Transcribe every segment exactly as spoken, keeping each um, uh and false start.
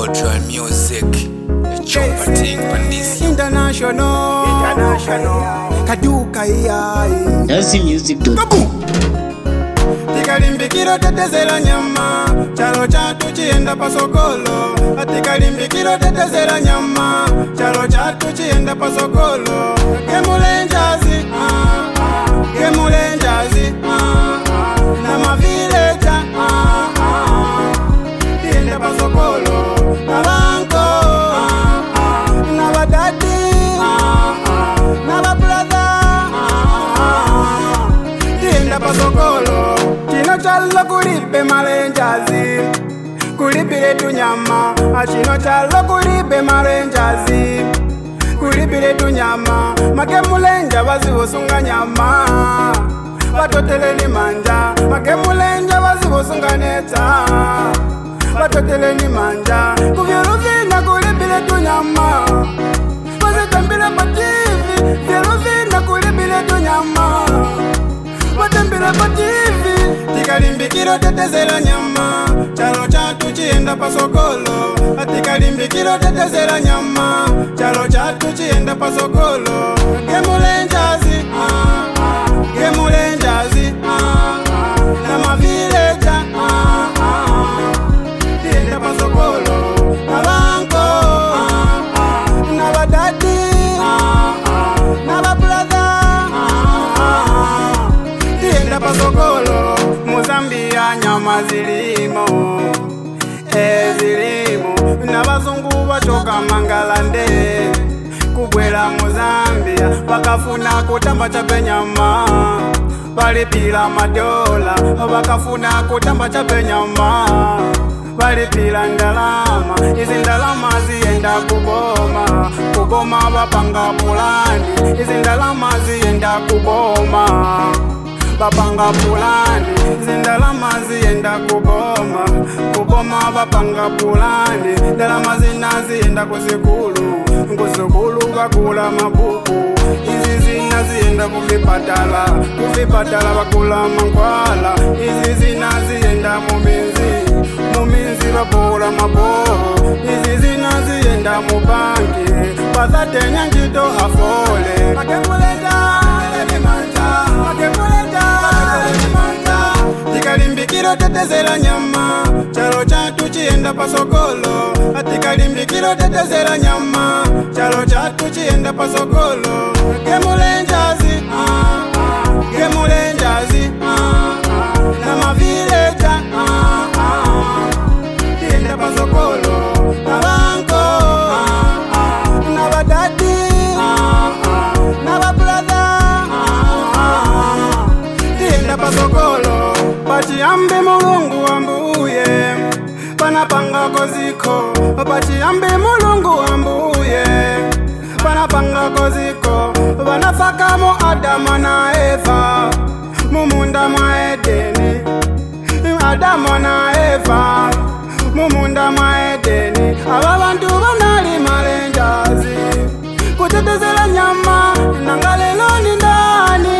Cultural music, a chopper thing, Pandisi. International, international, Kaduka iya. Nazi music dot com. Tikalimbikiro tetezela nyama, chalo chatu chienda pasokolo. Tikalimbikiro tetezela nyama, chalo chatu chienda pasokolo. Kemulenjazi, ah ah, kemulenjazi, ah ah, na mavileja, ah ah, tienda pasokolo. Na banko, ah ah, na badadi, ah ah, na babrother, ah ah, tienda pasokolo. Chino chalo kulipe malenjazi, kulipile tunyama. Chino chalo kulipe malenjazi, kulipile tunyama. Make mulenja wazi wosunga nyama, watotele ni manja. Make mulenja wazi wosunga neta, watotele ni manja. Kuvyoluvina kulipile tunyama, wazitambile pa T V. Vyoluvina kulipile tunyama, watambile pa T V. Tikalimbikiro tetezela nyama, chalo chatu chienda pasokolo. Tikalimbikiro tetezela nyama, chalo chatu chienda pasokolo. Kemulenjazi, ah ah, kemulenjazi, ah ah, na mavileja, ah ah, tienda pasokolo. Na banko, ah ah, na badadi, ah ah, na babrother, ah ah, tienda pasokolo. Muzambia nyama zilimo, e zilimo. Na bazungu batoka Mangalande kubwela Muzambia, bakafuna kutamba chape nyama, balipila madola. Bakafuna kutamba chape nyama, balipila ndalama. Izi ndalama zienda kuboma, kuboma bapanga pulani. Izi ndalama zienda kuboma, bapanga pulani. Zindalama zienda kuboma, kuboma bapanga pulani. Ndalama zina zienda kusikulu, kusikulu bakula mabuku. Izi zina zienda kuvipatala, kuvipatala bakula mankwala. Izi zina zienda muminzi, muminzi bakula maboro. Izi zina zienda mubanki, bazate nyanjito afole. Makemuleta ni manja, makemuleta ni manja. Tikalimbikiro tetezela nyama, chalo chatu chienda pasokolo. Tikalimbikiro tetezela nyama, chalo chatu chienda pasokolo. Kemulenjazi, ah ah, kemulenjazi, ah ah, na mavileja, ah ah, tienda pasokolo. Na banko, ah ah, na badadi, ah ah, na babrother, ah ah, tienda pasokolo. Pachiambe mulungu wambuye, panapanga koziko. Pachiambe mulungu wambuye, panapanga koziko. Vanafakamo Adama na Eva, mumunda mwa Edeni. Adama na Eva, mumunda mwa Edeni. Aba bantu banali malenjazi, kutetezela nyama. Nangalelo ni ndani,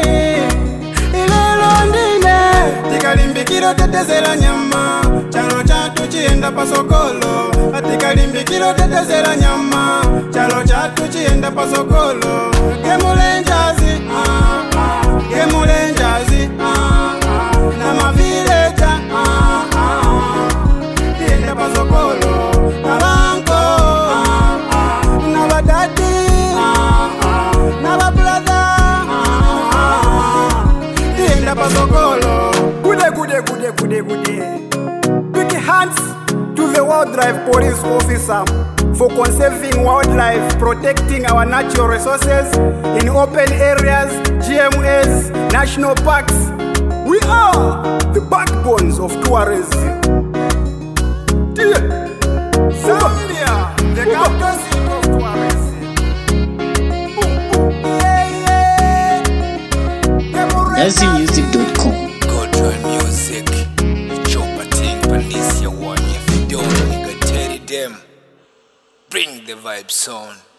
ilelo ndine. Tikalimbikiro tetezela nyama, chalo chatu chienda pasokolo. Tikalimbikiro tetezela nyama, chalo chatu chienda pasokolo. Kemulenjazi, ah ah, kemulenjazi, ah ah, na mavileja, ah ah, tienda pasokolo. Na banko, ah ah, na badadi, ah ah, na babrother, ah ah, tienda pasokolo. Gude gude gude gude gude. Big hands to the Wildlife Police Officer for conserving wildlife, protecting our natural resources in open areas, G M As, national parks. We are the backbones of tourism. Zambia, the capital city of tourism. Yeah, yeah. Nazi music dot com. Cultural music, a chopper thing, Pandisi one. If you don't, nigga, tell them. Bring the vibe sound.